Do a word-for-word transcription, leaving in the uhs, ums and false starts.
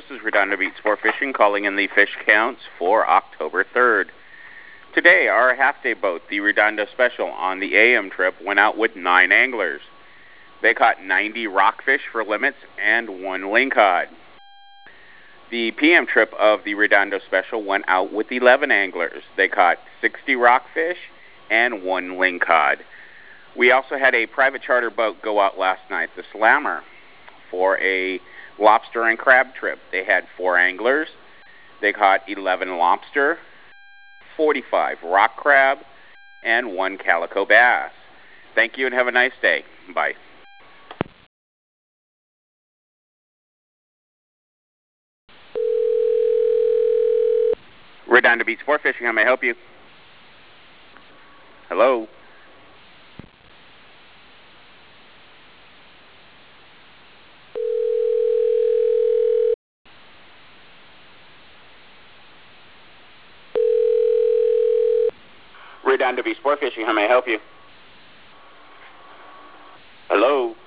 This is Redondo Beach Sport Fishing calling in the fish counts for October third. Today, our half-day boat, the Redondo Special, on the A M trip went out with nine anglers. They caught ninety rockfish for limits and one lingcod. The P M trip of the Redondo Special went out with eleven anglers. They caught sixty rockfish and one lingcod. We also had a private charter boat go out last night, the Slammer, for a lobster and crab trip. They had four anglers. They caught eleven lobster, forty-five rock crab, and one calico bass. Thank you and have a nice day. Bye. Redondo Beach Sport Fishing, how may I help you? Hello? Redondo Beach Sport Fishing, how may I help you? Hello?